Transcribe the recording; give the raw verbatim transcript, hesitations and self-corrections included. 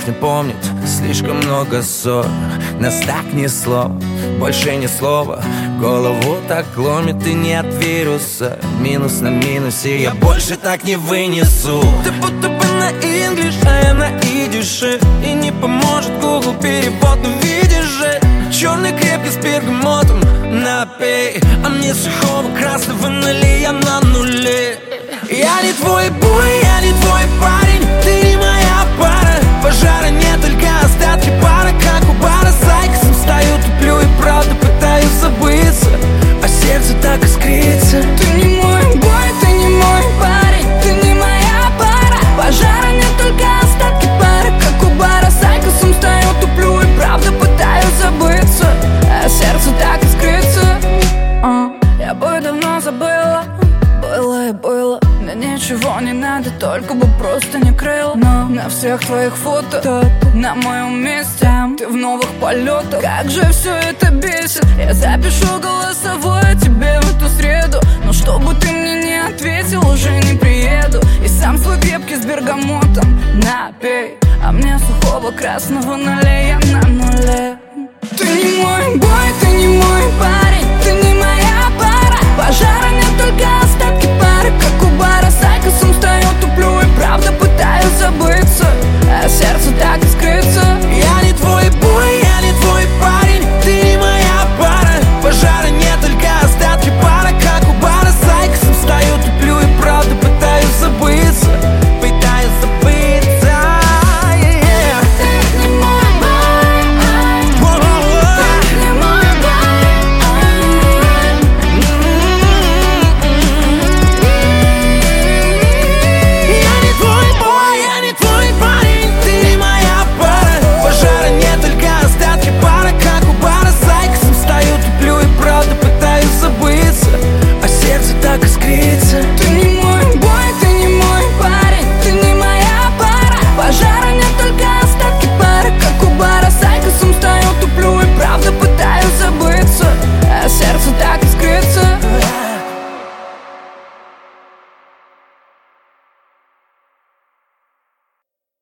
готов не помнить. Слишком много ссор, нас так несло, больше ни слова. Голову так ломит и нет вируса. Минус на минусе, я больше так не вынесу. Ты будто бы на инглиш, а я на идише. И не поможет Google перевод, но видишь же, черный крепкий с бергамотом напей, а мне сухого красного налей, я на нуле. Я не твой бой, я не твой парень, ты не моя пара. Пожара нет, только остатки пара, как у бара с Айкосом. Стою, туплю и правда пытаюсь забыться, а сердце так искрится. Ты не мой бой, ты не мой парень, ты не моя пара. Пожара нет, только остатки пара, как у бара с Айкосом. Стою, туплю и правда пытаюсь забыться, а сердце так искрится. uh, Я бы давно забыла, было и было. Мне ничего не надо, только бы просто не крыл. Но на всех твоих фото ты на моем месте, ты в новых полетах. Как же все это бесит. Я запишу голосовое тебе в эту среду, но чтобы ты мне не ответил, уже не приеду. И сам свой крепкий с бергамотом напей, а мне сухого красного налей, я на нуле. Ты не мой бой, ты не мой парень, ты не моя пара. Пожара нет, только остатки пары, как у бара с Айкосом. Стою, туплю и правда пытаюсь забыться, а сердце так искрится.